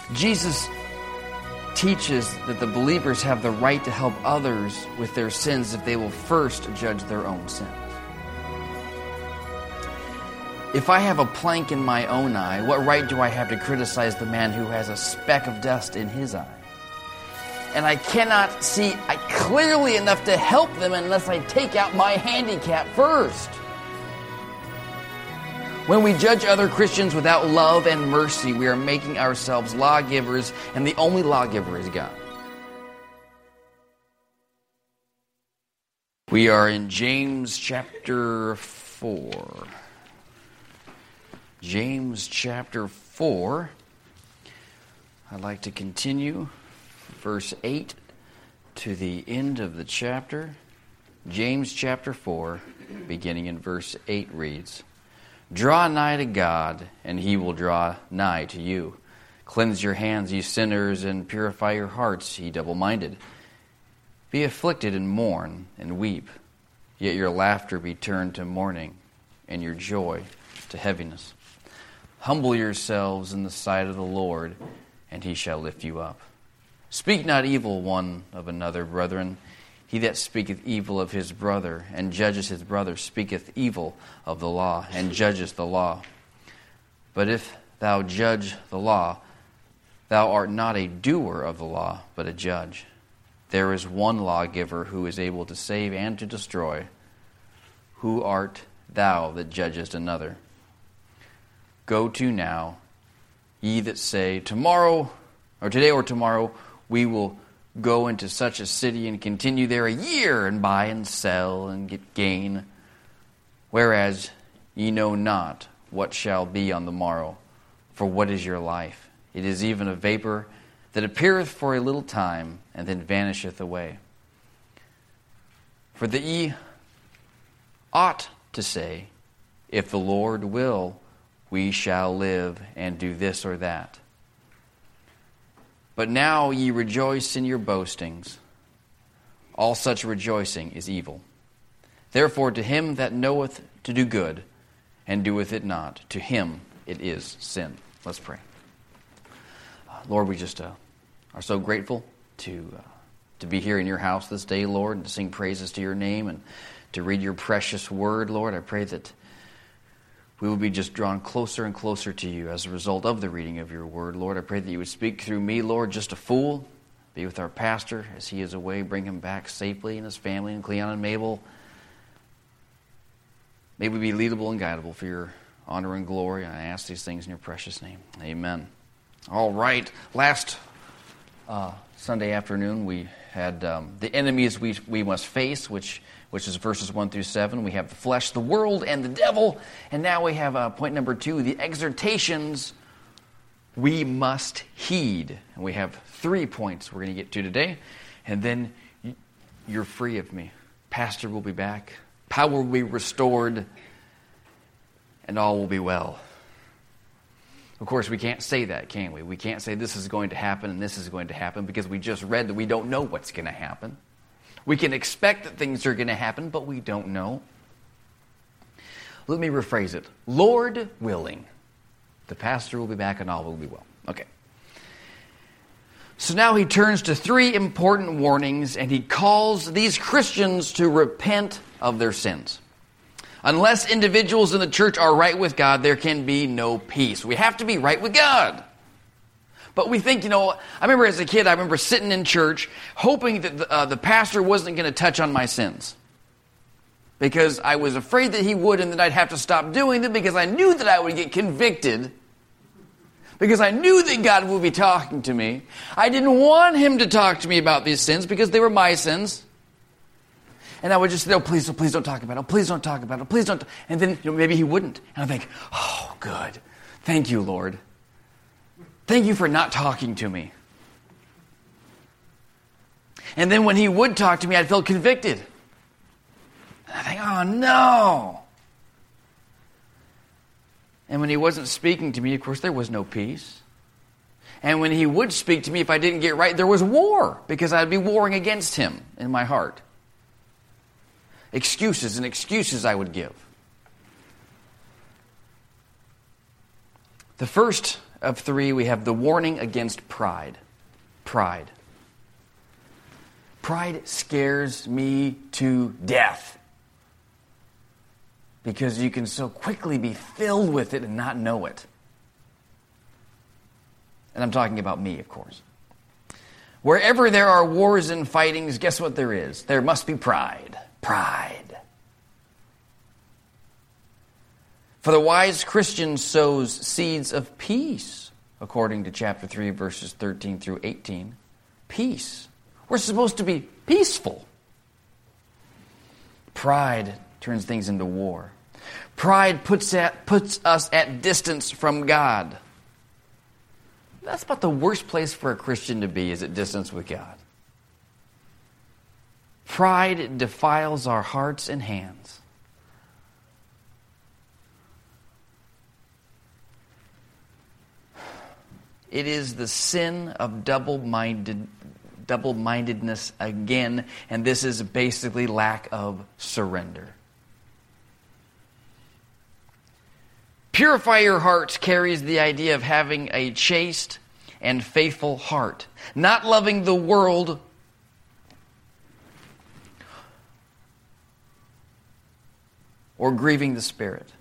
Jesus teaches that the believers have the right to help others with their sins if they will first judge their own sins. If I have a plank in my own eye, what right do I have to criticize the man who has a speck of dust in his eye? And I cannot see clearly enough to help them unless I take out my handicap first. When we judge other Christians without love and mercy, we are making ourselves lawgivers, and the only lawgiver is God. We are in James chapter 4. James chapter 4. I'd like to continue verse 8 to the end of the chapter. James chapter 4, beginning in verse 8 reads, "Draw nigh to God, and He will draw nigh to you. Cleanse your hands, ye sinners, and purify your hearts, ye double-minded. Be afflicted and mourn and weep, yet your laughter be turned to mourning, and your joy to heaviness. Humble yourselves in the sight of the Lord, and He shall lift you up. Speak not evil one of another, brethren. He that speaketh evil of his brother, and judges his brother, speaketh evil of the law, and judgeth the law. But if thou judge the law, thou art not a doer of the law, but a judge. There is one lawgiver who is able to save and to destroy. Who art thou that judgest another? Go to now, ye that say, tomorrow, or today or tomorrow, we will go into such a city and continue there a year, and buy and sell and get gain. Whereas ye know not what shall be on the morrow. For what is your life? It is even a vapor that appeareth for a little time, and then vanisheth away. For that ye ought to say, if the Lord will, we shall live and do this or that. But now ye rejoice in your boastings. All such rejoicing is evil. Therefore to him that knoweth to do good, and doeth it not, to him it is sin." Let's pray. Lord, we just are so grateful to be here in your house this day, Lord, and to sing praises to your name and to read your precious word, Lord. I pray that we will be just drawn closer and closer to you as a result of the reading of your word, Lord. I pray that you would speak through me, Lord, just a fool. Be with our pastor as he is away. Bring him back safely and his family and Cleon and Mabel. May we be leadable and guidable for your honor and glory. And I ask these things in your precious name. Amen. All right. Last Sunday afternoon we had the enemies we must face, which is verses 1 through 7. We have the flesh, the world, and the devil. And now we have point number 2, the exhortations we must heed. And we have 3 points we're going to get to today. And then you're free of me. Pastor will be back. Power will be restored. And all will be well. Of course, we can't say that, can we? We can't say this is going to happen and this is going to happen because we just read that we don't know what's going to happen. We can expect that things are going to happen, but we don't know. Let me rephrase it. Lord willing, the pastor will be back and all will be well. Okay. So now he turns to 3 important warnings, and he calls these Christians to repent of their sins. Unless individuals in the church are right with God, there can be no peace. We have to be right with God. But we think, I remember as a kid, I remember sitting in church hoping that the pastor wasn't going to touch on my sins. Because I was afraid that he would and that I'd have to stop doing them because I knew that I would get convicted. Because I knew that God would be talking to me. I didn't want him to talk to me about these sins because they were my sins. And I would just say, please don't talk about it. Please don't talk about it. Please don't. And then maybe he wouldn't. And I'd think, oh, good. Thank you, Lord. Thank you for not talking to me. And then when he would talk to me, I'd feel convicted. And I think, oh no. And when he wasn't speaking to me, of course, there was no peace. And when he would speak to me, if I didn't get right, there was war, because I'd be warring against him in my heart. Excuses and excuses I would give. The first of 3, we have the warning against pride. Pride. Pride scares me to death. Because you can so quickly be filled with it and not know it. And I'm talking about me, of course. Wherever there are wars and fightings, guess what there is? There must be pride. Pride. For the wise Christian sows seeds of peace, according to chapter 3, verses 13 through 18. Peace. We're supposed to be peaceful. Pride turns things into war. Pride puts us at distance from God. That's about the worst place for a Christian to be, is at distance with God. Pride defiles our hearts and hands. It is the sin of double-mindedness again, and this is basically lack of surrender. Purify your heart carries the idea of having a chaste and faithful heart, not loving the world or grieving the Spirit.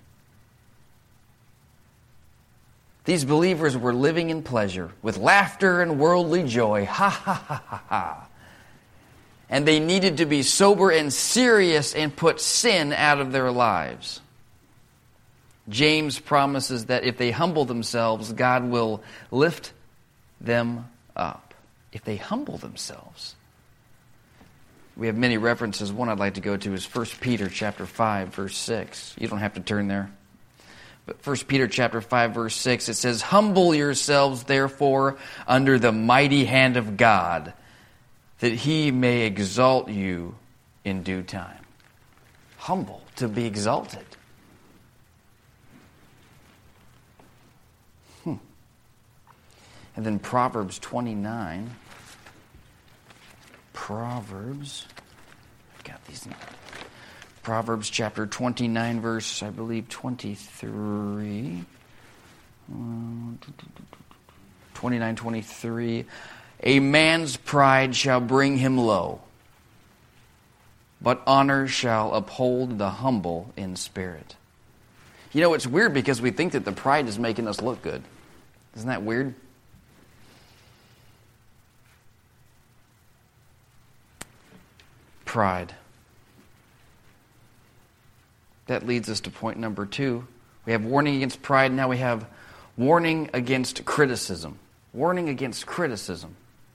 These believers were living in pleasure, with laughter and worldly joy. Ha, ha, ha, ha, ha. And they needed to be sober and serious and put sin out of their lives. James promises that if they humble themselves, God will lift them up. If they humble themselves. We have many references. One I'd like to go to is 1 Peter chapter 5, verse 6. You don't have to turn there. But 1 Peter chapter 5, verse 6, it says, "Humble yourselves, therefore, under the mighty hand of God, that he may exalt you in due time." Humble, to be exalted. And then Proverbs 29. Proverbs chapter 29, verse, I believe, 23. 29:23. "A man's pride shall bring him low, but honor shall uphold the humble in spirit." You know, it's weird because we think that the pride is making us look good. Isn't that weird? Pride. That leads us to point number 2. We have warning against pride. Now we have warning against criticism. Warning against criticism.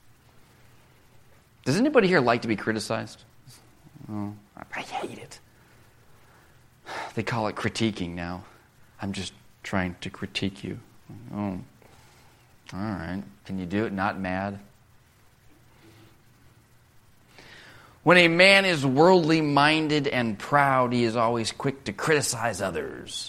Does anybody here like to be criticized? Oh, I hate it. They call it critiquing now. I'm just trying to critique you. Oh, all right. Can you do it not mad? When a man is worldly minded and proud, he is always quick to criticize others.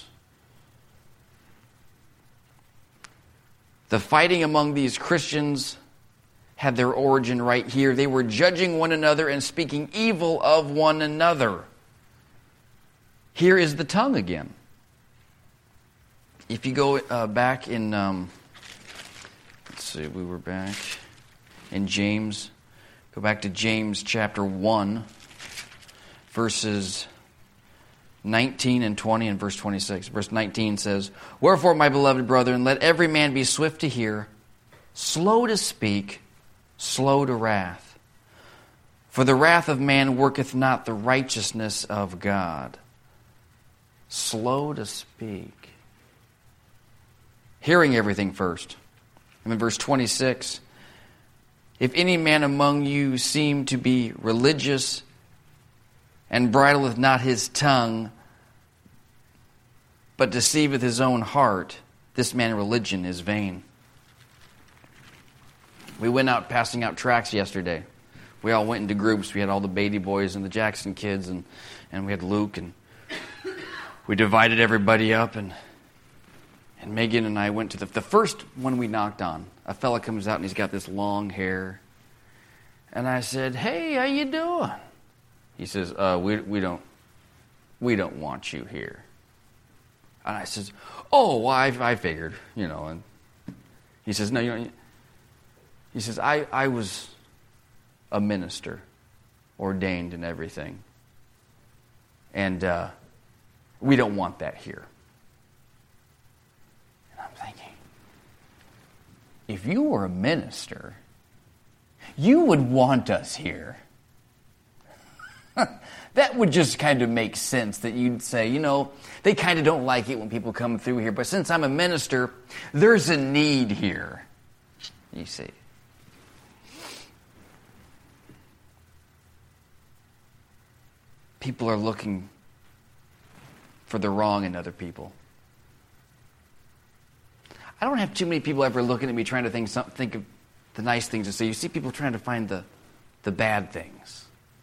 The fighting among these Christians had their origin right here. They were judging one another and speaking evil of one another. Here is the tongue again. If you go back in, let's see, we were back in James. Go back to James chapter 1, verses 19 and 20 and verse 26. Verse 19 says, "Wherefore, my beloved brethren, let every man be swift to hear, slow to speak, slow to wrath. For the wrath of man worketh not the righteousness of God." Slow to speak. Hearing everything first. And then verse 26, "If any man among you seem to be religious, and bridleth not his tongue, but deceiveth his own heart, this man religion is vain." We went out passing out tracts yesterday. We all went into groups. We had all the Beatty boys and the Jackson kids, and we had Luke, and we divided everybody up, and Megan and I went to the first one we knocked on. A fella comes out and he's got this long hair. And I said, "Hey, how you doing?" He says, we don't want you here." And I says, "Oh, well, I figured, you know." And He says, no, he says, I was a minister, ordained and everything. And we don't want that here. And I'm thinking, if you were a minister, you would want us here. That would just kind of make sense, that you'd say, they kind of don't like it when people come through here, but since I'm a minister, there's a need here. You see. People are looking for the wrong in other people. I don't have too many people ever looking at me trying to think of the nice things to say. You see people trying to find the bad things.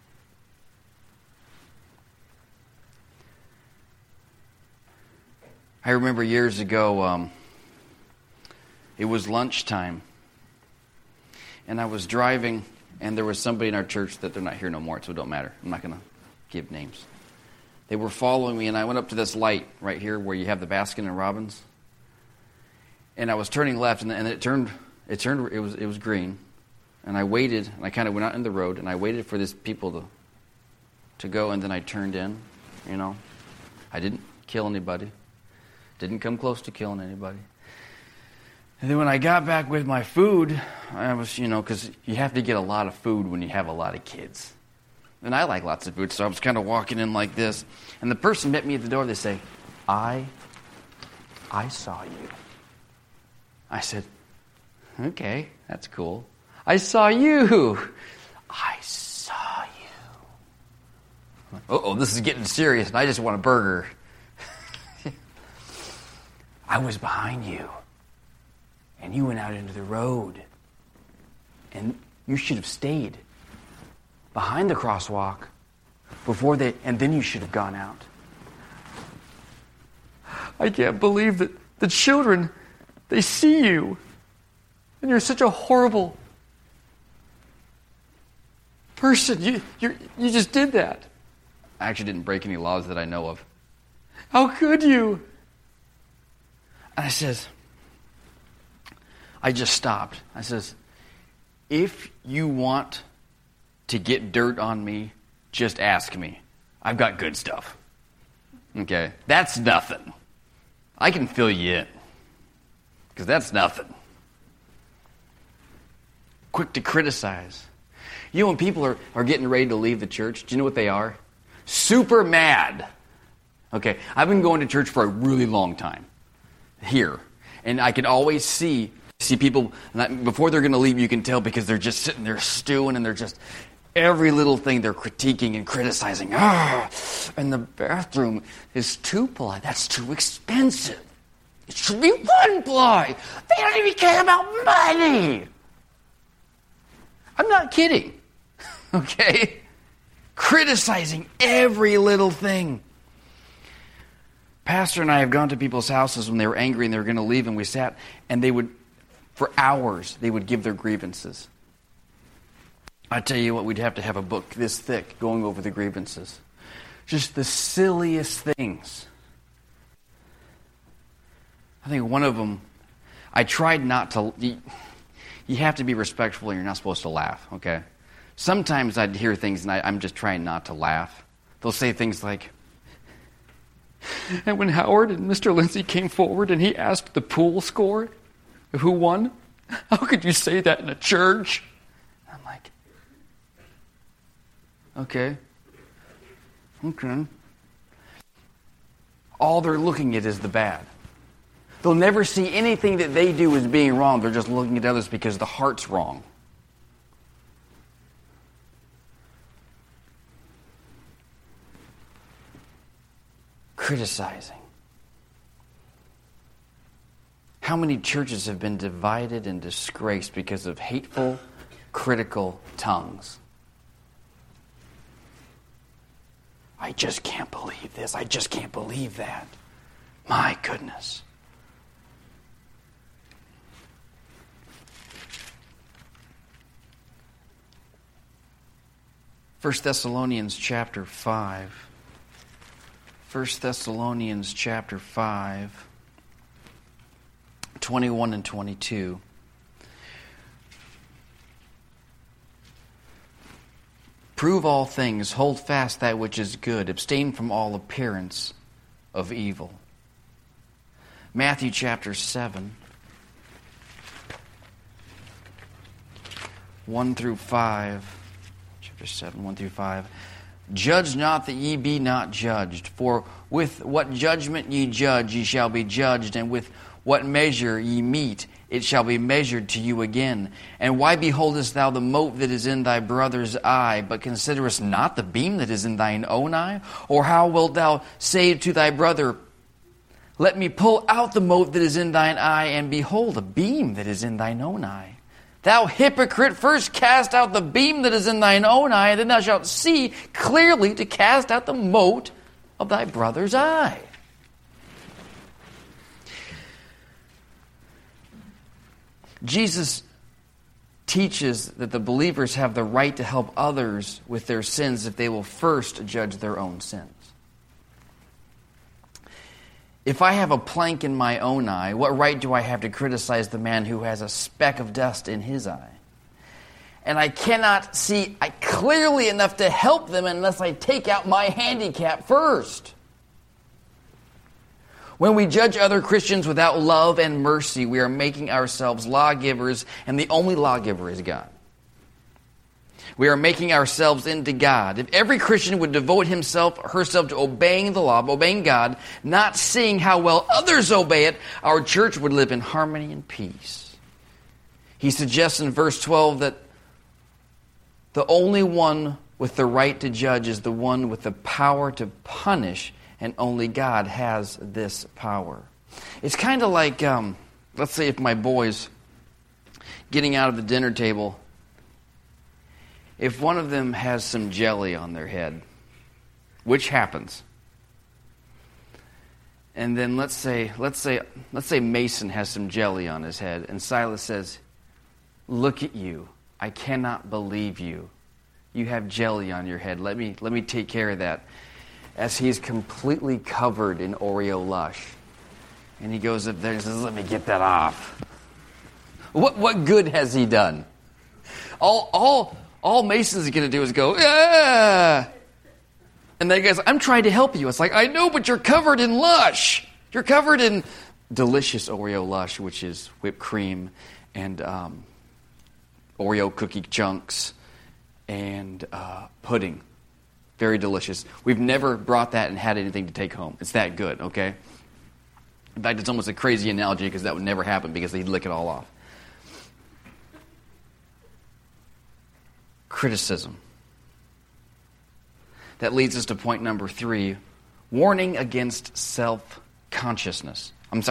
I remember years ago, it was lunchtime, and I was driving, and there was somebody in our church that they're not here no more, so it don't matter. I'm not going to give names. They were following me, and I went up to this light right here where you have the Baskin and Robbins, and I was turning left, and it turned. It was green, and I waited, and I kind of went out in the road, and I waited for these people to go, and then I turned in. I didn't kill anybody. Didn't come close to killing anybody. And then when I got back with my food, I was, because you have to get a lot of food when you have a lot of kids. And I like lots of food, so I was kind of walking in like this. And the person met me at the door. They say, I saw you. I said, okay, that's cool. I saw you. I saw you. Uh-oh, this is getting serious, and I just want a burger. I was behind you, and you went out into the road, and you should have stayed behind the crosswalk and then you should have gone out. I can't believe that the children, they see you, and you're such a horrible person. You just did that. I actually didn't break any laws that I know of. How could you? And I just stopped. I says, if you want to get dirt on me, just ask me. I've got good stuff. Okay? That's nothing. I can fill you in. Because that's nothing. Quick to criticize. When people are getting ready to leave the church, do you know what they are? Super mad. Okay, I've been going to church for a really long time. Here. And I can always see people, before they're going to leave, you can tell because they're just sitting there stewing, and they're just, every little thing they're critiquing and criticizing. And the bathroom is 2-ply. That's too expensive. It should be 1-ply. They don't even care about money. I'm not kidding. Okay? Criticizing every little thing. Pastor and I have gone to people's houses when they were angry and they were going to leave, and we sat, and they would, for hours, they would give their grievances. I tell you what, we'd have to have a book this thick going over the grievances. Just the silliest things. I think one of them, I tried not to, you have to be respectful, and you're not supposed to laugh, okay? Sometimes I'd hear things, and I'm just trying not to laugh. They'll say things like, and when Howard and Mr. Lindsay came forward and he asked the pool score, who won? How could you say that in a church? I'm like, okay. All they're looking at is the bad. They'll never see anything that they do as being wrong. They're just looking at others because the heart's wrong. Criticizing. How many churches have been divided and disgraced because of hateful, critical tongues? I just can't believe this. I just can't believe that. My goodness. First Thessalonians chapter 5. 1 Thessalonians chapter 5, 21 and 22. Prove all things, hold fast that which is good, abstain from all appearance of evil. Matthew chapter 7, 1 through 5. Chapter 7, 1 through 5. Judge not that ye be not judged, for with what judgment ye judge, ye shall be judged, and with what measure ye mete, it shall be measured to you again. And why beholdest thou the mote that is in thy brother's eye, but considerest not the beam that is in thine own eye? Or how wilt thou say to thy brother, let me pull out the mote that is in thine eye, and behold, a beam that is in thine own eye? Thou hypocrite, first cast out the beam that is in thine own eye, and then thou shalt see clearly to cast out the mote of thy brother's eye. Jesus teaches that the believers have the right to help others with their sins if they will first judge their own sins. If I have a plank in my own eye, what right do I have to criticize the man who has a speck of dust in his eye? And I cannot see clearly enough to help them unless I take out my handicap first. When we judge other Christians without love and mercy, we are making ourselves lawgivers, and the only lawgiver is God. We are making ourselves into God. If every Christian would devote himself or herself to obeying the law, obeying God, not seeing how well others obey it, our church would live in harmony and peace. He suggests in verse 12 that the only one with the right to judge is the one with the power to punish, and only God has this power. It's kind of like, let's say if my boys getting out of the dinner table, if one of them has some jelly on their head, which happens, and then let's say Mason has some jelly on his head, and Silas says, "Look at you! I cannot believe you. You have jelly on your head. Let me take care of that." As he's completely covered in Oreo Lush, and he goes up there and says, "Let me get that off." What good has he done? All Mason's going to do is go, "Ah!" And then he goes, "I'm trying to help you." It's like, "I know, but you're covered in Lush. You're covered in delicious Oreo Lush," which is whipped cream and Oreo cookie chunks and pudding. Very delicious. We've never brought that and had anything to take home. It's that good, okay? In fact, it's almost a crazy analogy because that would never happen because they'd lick it all off. Criticism. That leads us to point number 3, warning against self-confidence.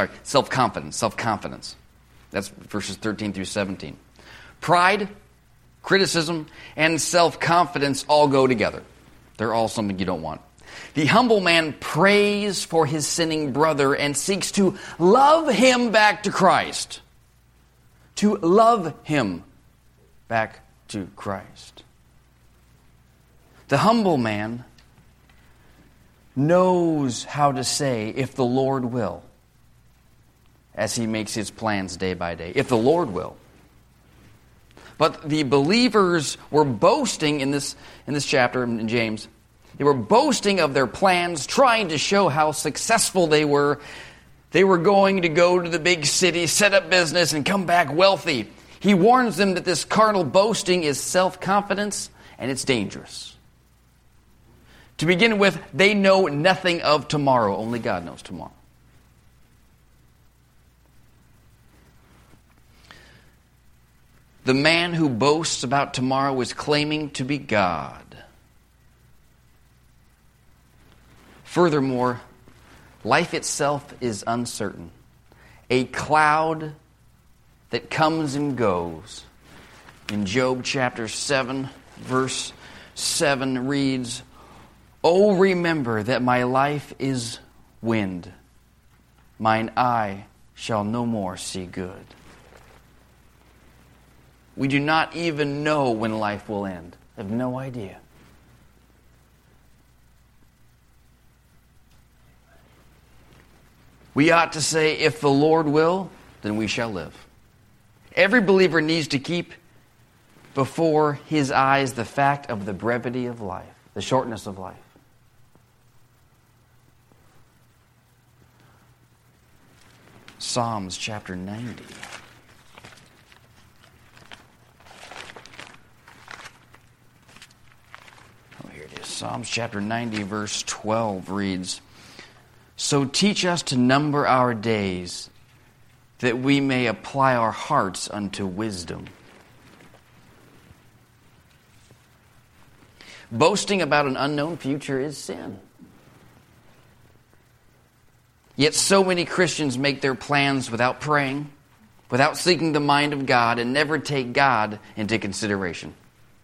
That's verses 13 through 17. Pride, criticism, and self-confidence all go together. They're all something you don't want. The humble man prays for his sinning brother and seeks to love him back to Christ. To love him back to Christ. The humble man knows how to say, "If the Lord will," as he makes his plans day by day. If the Lord will. But the believers were boasting in this chapter in James. They were boasting of their plans, trying to show how successful they were. They were going to go to the big city, set up business, and come back wealthy. He warns them that this carnal boasting is self-confidence, and it's dangerous. To begin with, they know nothing of tomorrow. Only God knows tomorrow. The man who boasts about tomorrow is claiming to be God. Furthermore, life itself is uncertain. A cloud that comes and goes. In Job chapter 7, verse 7 reads, "Oh, remember that my life is wind. Mine eye shall no more see good." We do not even know when life will end. I have no idea. We ought to say, "If the Lord will, then we shall live." Every believer needs to keep before his eyes the fact of the brevity of life, the shortness of life. Psalms chapter 90. Oh, here it is. Psalms chapter 90, verse 12 reads, "So teach us to number our days, that we may apply our hearts unto wisdom." Boasting about an unknown future is sin. Yet so many Christians make their plans without praying, without seeking the mind of God, and never take God into consideration.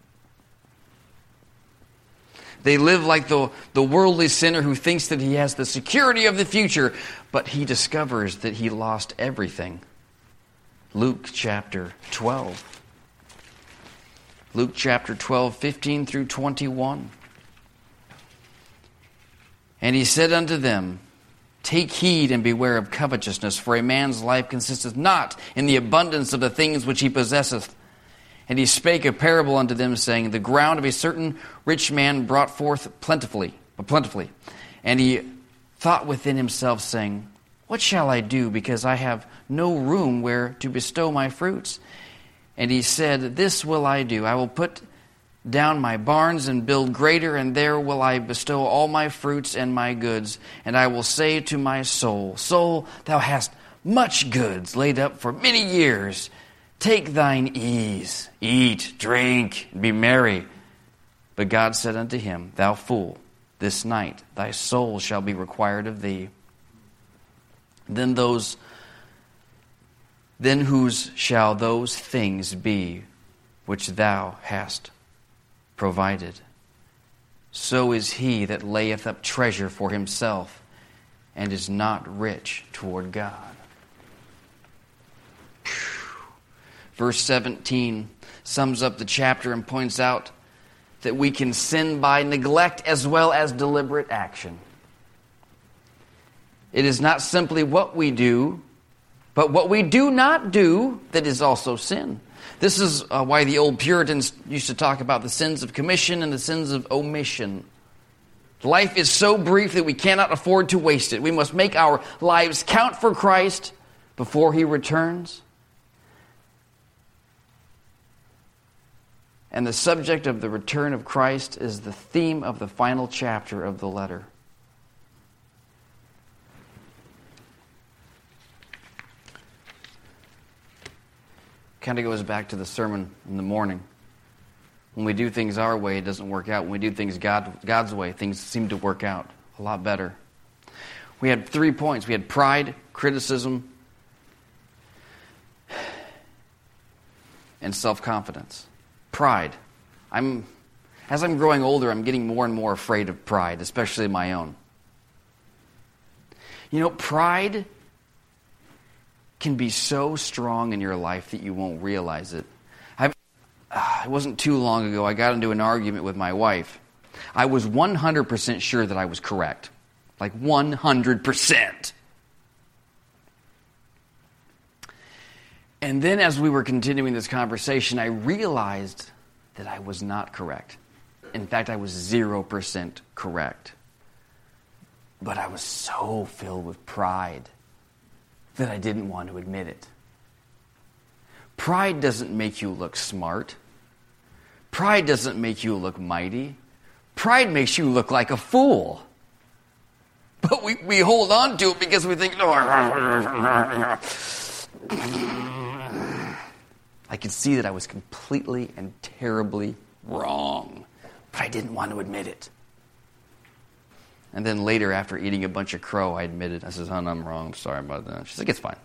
They live like the worldly sinner who thinks that he has the security of the future, but he discovers that he lost everything. Luke chapter 12. Luke chapter 12, 15 through 21. "And he said unto them, Take heed and beware of covetousness, for a man's life consisteth not in the abundance of the things which he possesseth. And he spake a parable unto them, saying, The ground of a certain rich man brought forth plentifully. And he thought within himself, saying, What shall I do, because I have no room where to bestow my fruits? And he said, This will I do. I will put down my barns and build greater, and there will I bestow all my fruits and my goods. And I will say to my soul, Soul, thou hast much goods laid up for many years. Take thine ease, eat, drink, be merry. But God said unto him, Thou fool, this night thy soul shall be required of thee. Then whose shall those things be which thou hast provided? So is he that layeth up treasure for himself, and is not rich toward God." Verse 17 sums up the chapter and points out that we can sin by neglect as well as deliberate action. It is not simply what we do, but what we do not do that is also sin. This is why the old Puritans used to talk about the sins of commission and the sins of omission. Life is so brief that we cannot afford to waste it. We must make our lives count for Christ before he returns. And the subject of the return of Christ is the theme of the final chapter of the letter. Kind of goes back to the sermon in the morning. When we do things our way, it doesn't work out. When we do things God's way, things seem to work out a lot better. We had 3 points. We had pride, criticism, and self-confidence. Pride. As I'm growing older, I'm getting more and more afraid of pride, especially my own. You know, pride can be so strong in your life that you won't realize it. It wasn't too long ago, I got into an argument with my wife. I was 100% sure that I was correct. Like 100%. And then as we were continuing this conversation, I realized that I was not correct. In fact, I was 0% correct. But I was so filled with pride that I didn't want to admit it. Pride doesn't make you look smart. Pride doesn't make you look mighty. Pride makes you look like a fool. But we hold on to it because we think, no. I could see that I was completely and terribly wrong. But I didn't want to admit it. And then later, after eating a bunch of crow, I admitted. I said, "Hon, I'm wrong. I'm sorry about that." She's like, "It's fine."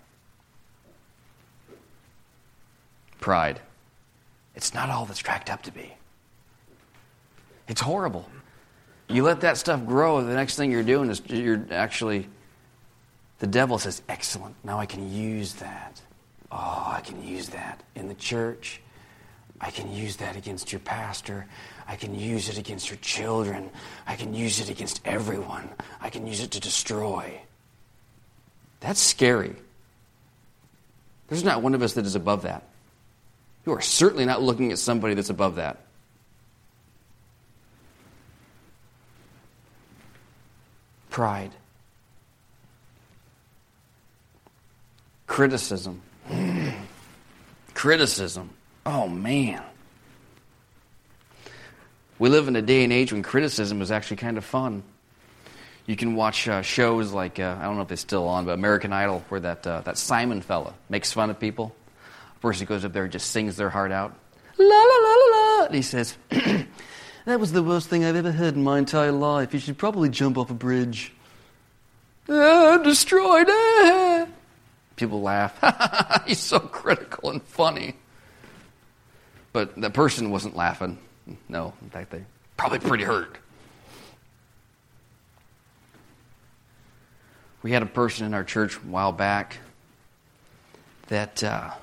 Pride. It's not all that's cracked up to be. It's horrible. You let that stuff grow, the next thing you're doing is you're actually, the devil says, "Excellent, now I can use that. Oh, I can use that in the church. I can use that against your pastor. I can use it against your children. I can use it against everyone. I can use it to destroy." That's scary. There's not one of us that is above that. You are certainly not looking at somebody that's above that. Pride. Criticism. Criticism. Oh, man. We live in a day and age when criticism is actually kind of fun. You can watch shows like, I don't know if it's still on, but American Idol, where that Simon fella makes fun of people. A person goes up there and just sings their heart out. La, la, la, la, la. And he says, that was the worst thing I've ever heard in my entire life. You should probably jump off a bridge. I'm destroyed. People laugh. He's so critical and funny. But that person wasn't laughing. No, in fact, they probably pretty hurt. We had a person in our church a while back that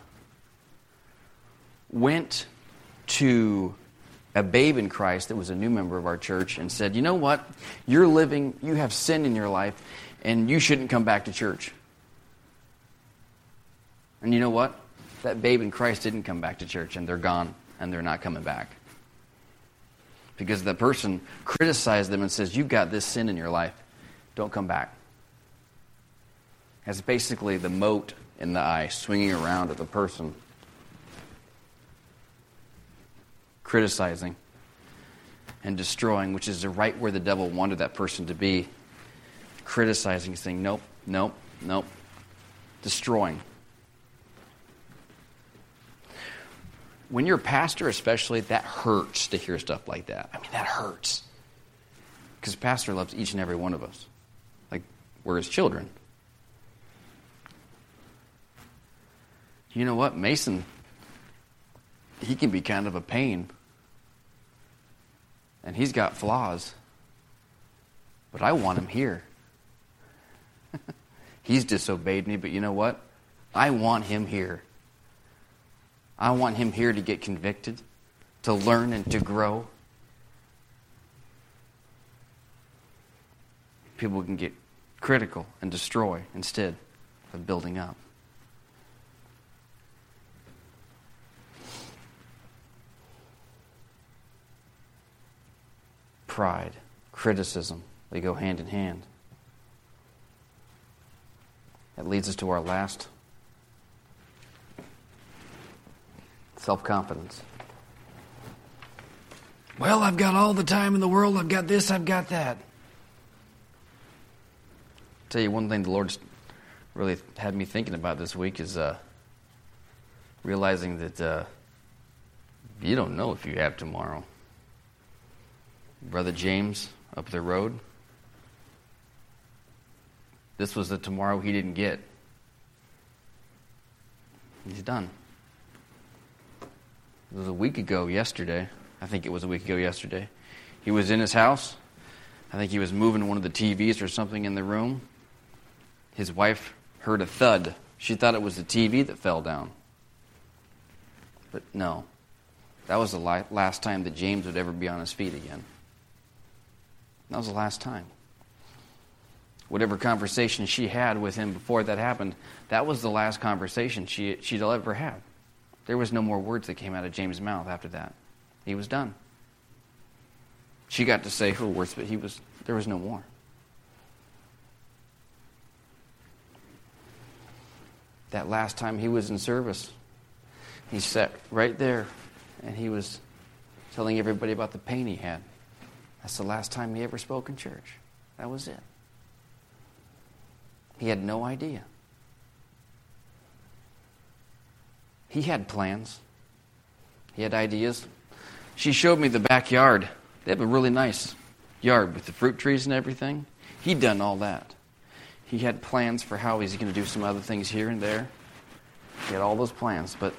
went to a babe in Christ that was a new member of our church and said, you know what? You have sin in your life, and you shouldn't come back to church. And you know what? That babe in Christ didn't come back to church, and they're gone, and they're not coming back. Because the person criticized them and says, you've got this sin in your life. Don't come back. That's basically the mote in the eye swinging around at the person. Criticizing and destroying, which is right where the devil wanted that person to be. Criticizing, saying, nope, nope, nope. Destroying. When you're a pastor especially, that hurts to hear stuff like that. I mean, that hurts. Because pastor loves each and every one of us. Like, we're his children. You know what? Mason, he can be kind of a pain. And he's got flaws. But I want him here. He's disobeyed me, but you know what? I want him here. I want him here to get convicted, to learn and to grow. People can get critical and destroy instead of building up. Pride, criticism, they go hand in hand. That leads us to our last. Self-confidence. Well, I've got all the time in the world. I've got this, I've got that. I'll tell you one thing the Lord's really had me thinking about this week is realizing that you don't know if you have tomorrow. Brother James up the road, this was the tomorrow he didn't get. He's done. It was a week ago yesterday. I think it was a week ago yesterday. He was in his house. I think he was moving one of the TVs or something in the room. His wife heard a thud. She thought it was the TV that fell down. But no. That was the last time that James would ever be on his feet again. That was the last time. Whatever conversation she had with him before that happened, that was the last conversation she'd ever have. There was no more words that came out of James' mouth after that. He was done. She got to say her words, but there was no more. That last time he was in service, he sat right there and he was telling everybody about the pain he had. That's the last time he ever spoke in church. That was it. He had no idea. He had plans. He had ideas. She showed me the backyard. They have a really nice yard with the fruit trees and everything. He'd done all that. He had plans for how he's going to do some other things here and there. He had all those plans, but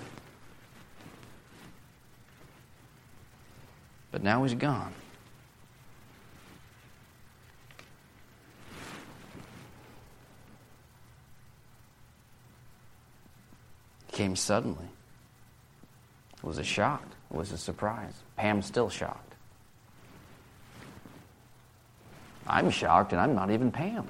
now he's gone. It came suddenly. It was a shock. It was a surprise. Pam's still shocked. I'm shocked, and I'm not even Pam.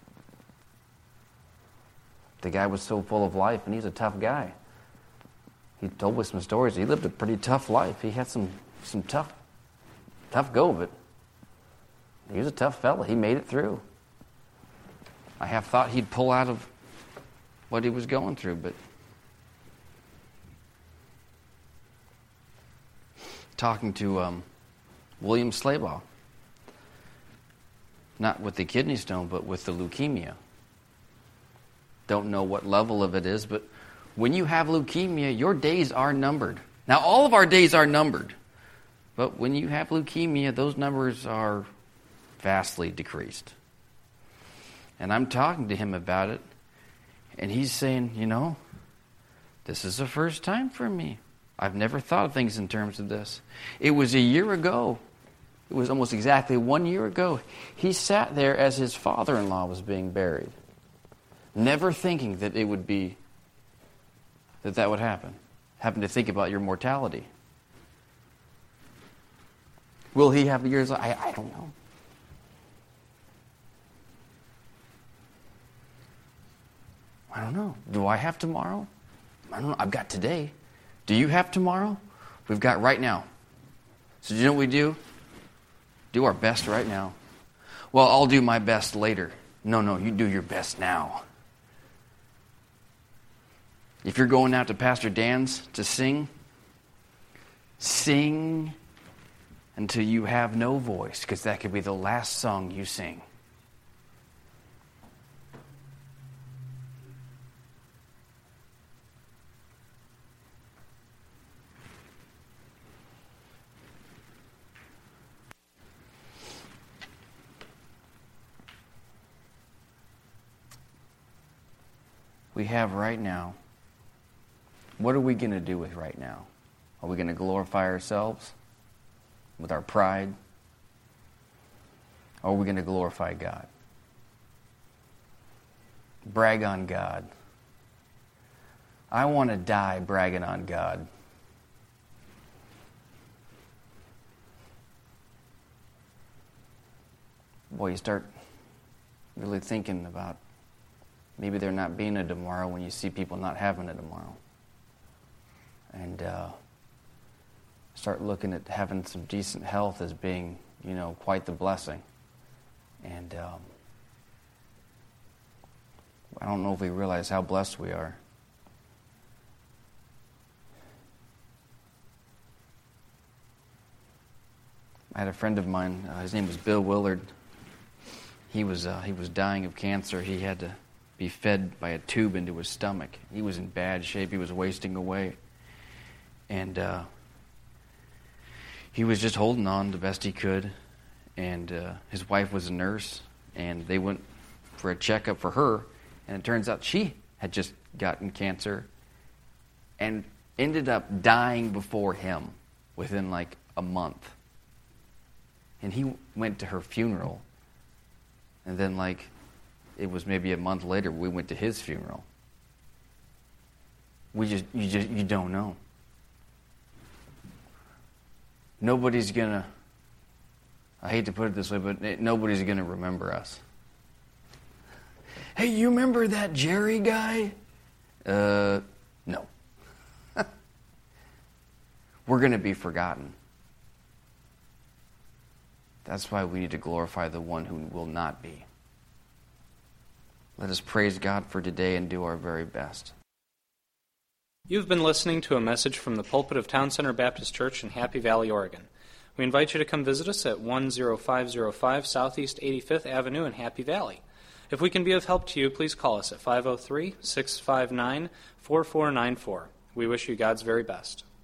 The guy was so full of life, and he's a tough guy. he told me some stories. He lived a pretty tough life. He had some tough go of it. He was a tough fella. He made it through. I have thought he'd pull out of what he was going through, but talking to William Slaybaugh, not with the kidney stone, but with the leukemia. Don't know what level of it is, but when you have leukemia, your days are numbered. Now, all of our days are numbered, but when you have leukemia, those numbers are vastly decreased. And I'm talking to him about it, and he's saying, this is the first time for me. I've never thought of things in terms of this. It was a year ago. It was almost exactly 1 year ago. He sat there as his father-in-law was being buried, never thinking that it would be, that would happen. Having to think about your mortality. Will he have years? I don't know. I don't know. Do I have tomorrow? I don't know. I've got today. Do you have tomorrow? We've got right now. So do you know what we do? Do our best right now. Well, I'll do my best later. No, you do your best now. If you're going out to Pastor Dan's to sing until you have no voice, because that could be the last song you sing. We have right now. What are we going to do with right now? Are we going to glorify ourselves with our pride? Or are we going to glorify God? Brag on God. I want to die bragging on God. Boy, you start really thinking about maybe there not being a tomorrow when you see people not having a tomorrow. And start looking at having some decent health as being, quite the blessing. And I don't know if we realize how blessed we are. I had a friend of mine, his name was Bill Willard. He was dying of cancer. He had to be fed by a tube into his stomach. He was in bad shape. He was wasting away. And he was just holding on the best he could. And his wife was a nurse, and they went for a checkup for her, and it turns out she had just gotten cancer and ended up dying before him within like a month. And he went to her funeral, and then it was maybe a month later we went to his funeral. You don't know. Nobody's gonna, I hate to put it this way, but nobody's gonna remember us. Hey, you remember that Jerry guy? No. We're gonna be forgotten. That's why we need to glorify the one who will not be. Let us praise God for today and do our very best. You've been listening to a message from the pulpit of Town Center Baptist Church in Happy Valley, Oregon. We invite you to come visit us at 10505 Southeast 85th Avenue in Happy Valley. If we can be of help to you, please call us at 503-659-4494. We wish you God's very best.